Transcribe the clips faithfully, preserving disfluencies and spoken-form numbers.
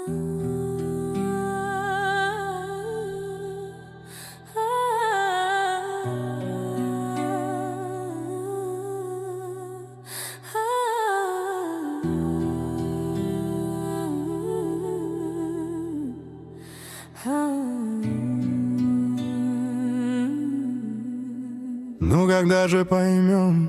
Ну когда же поймем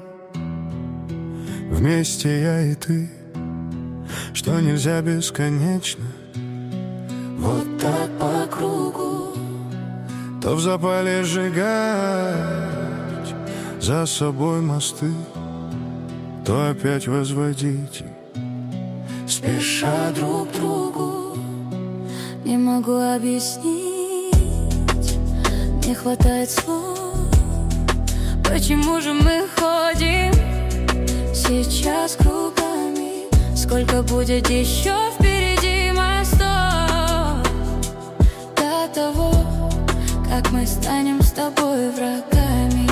вместе я и ты, что нельзя бесконечно вот так по кругу, то в запале сжигать за собой мосты, то опять возводить их, спеша друг другу. Не могу объяснить, не хватает слов. Почему же мы ходим сейчас кругами? Сколько будет еще впереди мостов до того, как мы станем с тобой врагами?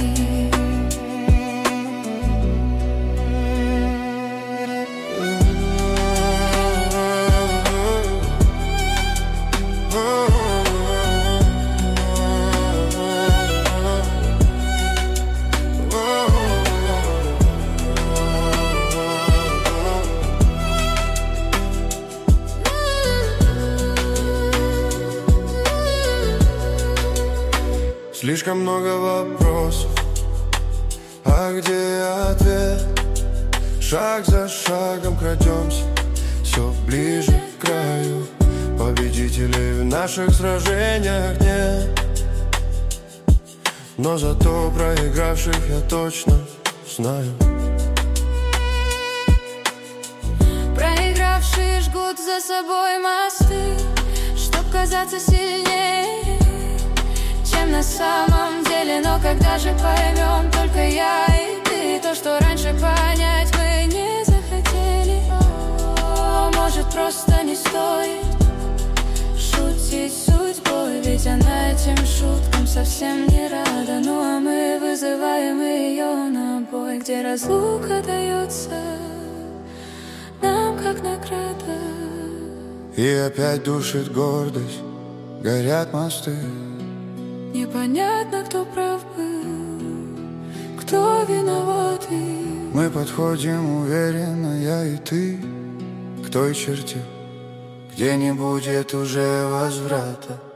Слишком много вопросов, а где ответ? Шаг за шагом крадемся все ближе к краю. Победителей в наших сражениях нет, но зато проигравших я точно знаю. Проигравшие жгут за собой мосты, чтоб казаться сильнее, чем на самом деле. Но когда же поймем только я и ты то, что раньше понять мы не захотели? О, может, просто не стоит шутить судьбой, ведь она этим шуткам совсем не рада. Ну а мы вызываем ее на бой, где разлука дается нам как награда. И опять душит гордость, горят мосты. Непонятно, кто прав был, кто виноватый. Мы подходим уверенно, я и ты, к той черте, где не будет уже возврата.